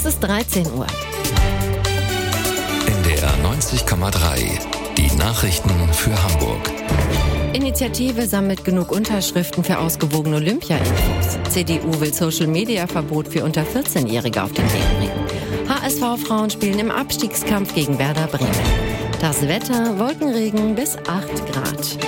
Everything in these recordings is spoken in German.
ist 13 Uhr. NDR 90,3. Die Nachrichten für Hamburg. Initiative sammelt genug Unterschriften für ausgewogene Olympia-Infos. CDU will Social-Media-Verbot für unter 14-Jährige auf den Weg bringen. HSV-Frauen spielen im Abstiegskampf gegen Werder Bremen. Das Wetter: Wolkenregen bis 8 Grad.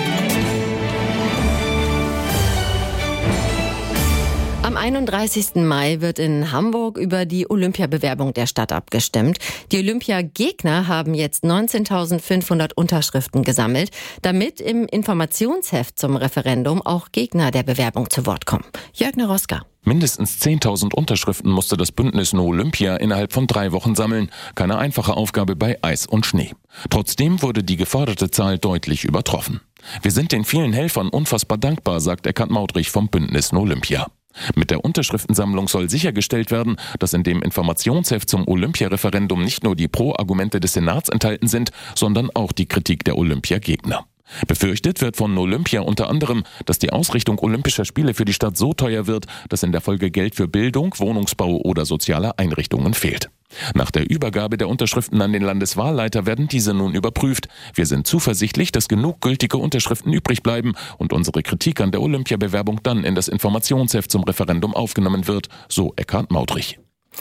Am 31. Mai wird in Hamburg über die Olympiabewerbung der Stadt abgestimmt. Die Olympiagegner haben jetzt 19.500 Unterschriften gesammelt, damit im Informationsheft zum Referendum auch Gegner der Bewerbung zu Wort kommen. Jörg Neroska. Mindestens 10.000 Unterschriften musste das Bündnis No Olympia innerhalb von 3 Wochen sammeln. Keine einfache Aufgabe bei Eis und Schnee. Trotzdem wurde die geforderte Zahl deutlich übertroffen. Wir sind den vielen Helfern unfassbar dankbar, sagt Eckhard Maudrich vom Bündnis No Olympia. Mit der Unterschriftensammlung soll sichergestellt werden, dass in dem Informationsheft zum Olympiareferendum nicht nur die Pro-Argumente des Senats enthalten sind, sondern auch die Kritik der Olympiagegner. Befürchtet wird von Olympia unter anderem, dass die Ausrichtung Olympischer Spiele für die Stadt so teuer wird, dass in der Folge Geld für Bildung, Wohnungsbau oder soziale Einrichtungen fehlt. Nach der Übergabe der Unterschriften an den Landeswahlleiter werden diese nun überprüft. Wir sind zuversichtlich, dass genug gültige Unterschriften übrig bleiben und unsere Kritik an der Olympiabewerbung dann in das Informationsheft zum Referendum aufgenommen wird, so Eckhard Maudrich.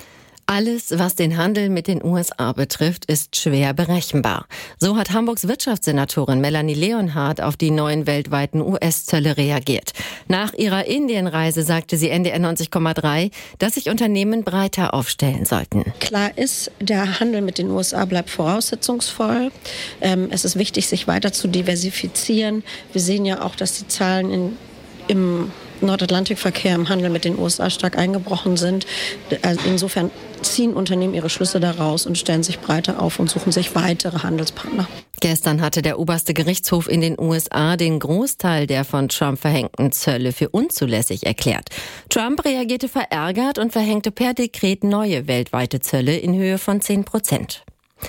Alles, was den Handel mit den USA betrifft, ist schwer berechenbar. So hat Hamburgs Wirtschaftssenatorin Melanie Leonhardt auf die neuen weltweiten US-Zölle reagiert. Nach ihrer Indienreise sagte sie NDR 90,3, dass sich Unternehmen breiter aufstellen sollten. Klar ist, der Handel mit den USA bleibt voraussetzungsvoll. Es ist wichtig, sich weiter zu diversifizieren. Wir sehen ja auch, dass die Zahlen im Nordatlantikverkehr im Handel mit den USA stark eingebrochen sind. Also insofern ziehen Unternehmen ihre Schlüsse daraus und stellen sich breiter auf und suchen sich weitere Handelspartner. Gestern hatte der oberste Gerichtshof in den USA den Großteil der von Trump verhängten Zölle für unzulässig erklärt. Trump reagierte verärgert und verhängte per Dekret neue weltweite Zölle in Höhe von 10%.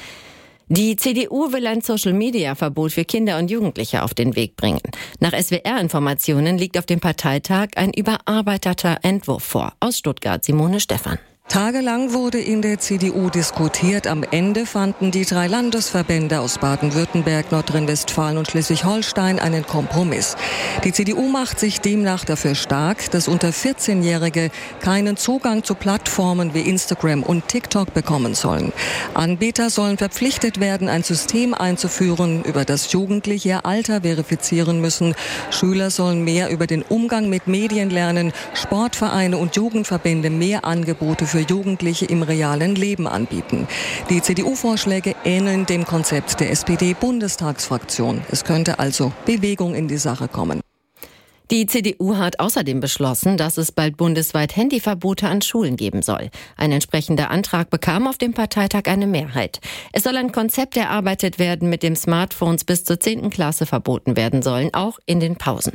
Die CDU will ein Social-Media-Verbot für Kinder und Jugendliche auf den Weg bringen. Nach SWR-Informationen liegt auf dem Parteitag ein überarbeiteter Entwurf vor. Aus Stuttgart Simone Stephan. Tagelang wurde in der CDU diskutiert. Am Ende fanden die 3 Landesverbände aus Baden-Württemberg, Nordrhein-Westfalen und Schleswig-Holstein einen Kompromiss. Die CDU macht sich demnach dafür stark, dass unter 14-Jährige keinen Zugang zu Plattformen wie Instagram und TikTok bekommen sollen. Anbieter sollen verpflichtet werden, ein System einzuführen, über das Jugendliche ihr Alter verifizieren müssen. Schüler sollen mehr über den Umgang mit Medien lernen. Sportvereine und Jugendverbände mehr Angebote für Jugendliche im realen Leben anbieten. Die CDU-Vorschläge ähneln dem Konzept der SPD-Bundestagsfraktion. Es könnte also Bewegung in die Sache kommen. Die CDU hat außerdem beschlossen, dass es bald bundesweit Handyverbote an Schulen geben soll. Ein entsprechender Antrag bekam auf dem Parteitag eine Mehrheit. Es soll ein Konzept erarbeitet werden, mit dem Smartphones bis zur 10. Klasse verboten werden sollen, auch in den Pausen.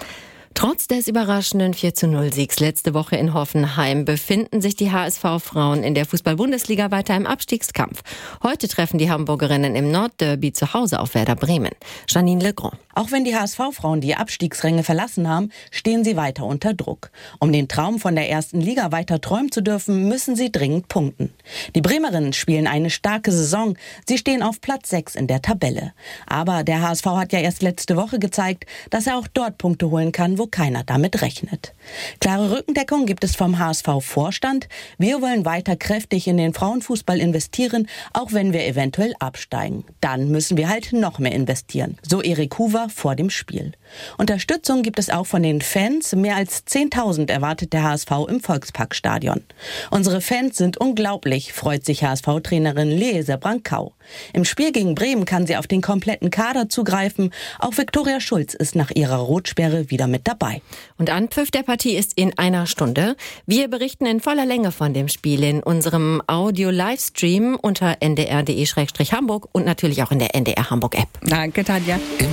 Trotz des überraschenden 4:0-Siegs letzte Woche in Hoffenheim befinden sich die HSV-Frauen in der Fußball-Bundesliga weiter im Abstiegskampf. Heute treffen die Hamburgerinnen im Nordderby zu Hause auf Werder Bremen. Janine Legrand. Auch wenn die HSV-Frauen die Abstiegsränge verlassen haben, stehen sie weiter unter Druck. Um den Traum von der ersten Liga weiter träumen zu dürfen, müssen sie dringend punkten. Die Bremerinnen spielen eine starke Saison. Sie stehen auf Platz 6 in der Tabelle. Aber der HSV hat ja erst letzte Woche gezeigt, dass er auch dort Punkte holen kann, wo keiner damit rechnet. Klare Rückendeckung gibt es vom HSV-Vorstand. Wir wollen weiter kräftig in den Frauenfußball investieren, auch wenn wir eventuell absteigen. Dann müssen wir halt noch mehr investieren. So Erik Huber vor dem Spiel. Unterstützung gibt es auch von den Fans. Mehr als 10.000 erwartet der HSV im Volksparkstadion. Unsere Fans sind unglaublich, freut sich HSV-Trainerin Leese Brankau. Im Spiel gegen Bremen kann sie auf den kompletten Kader zugreifen. Auch Viktoria Schulz ist nach ihrer Rotsperre wieder mit dabei. Und Anpfiff der Partie ist in einer Stunde. Wir berichten in voller Länge von dem Spiel in unserem Audio-Livestream unter ndr.de/Hamburg und natürlich auch in der NDR Hamburg App. Danke, Tanja.